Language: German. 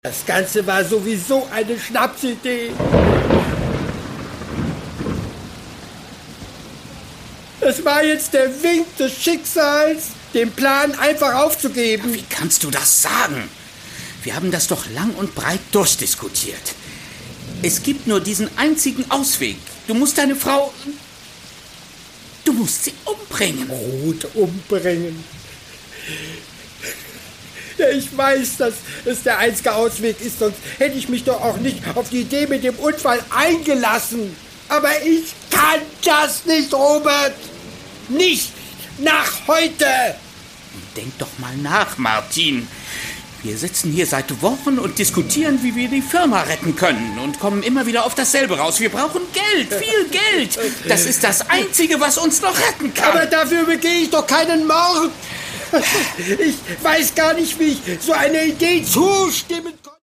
Das Ganze war sowieso eine Schnapsidee. Es war jetzt der Wink des Schicksals, den Plan einfach aufzugeben. Wie kannst du das sagen? Wir haben das doch lang und breit durchdiskutiert. Es gibt nur diesen einzigen Ausweg. Du musst deine Frau... Du musst sie umbringen. Ruth umbringen. Ja, ich weiß, dass es der einzige Ausweg ist, sonst hätte ich mich doch auch nicht auf die Idee mit dem Unfall eingelassen. Aber ich kann das nicht, Robert. Nicht nach heute. Denk doch mal nach, Martin. Wir sitzen hier seit Wochen und diskutieren, wie wir die Firma retten können und kommen immer wieder auf dasselbe raus. Wir brauchen Geld, viel Geld. Das ist das Einzige, was uns noch retten kann. Aber dafür begehe ich doch keinen Mord. Ich weiß gar nicht, wie ich so eine Idee zustimmen konnte.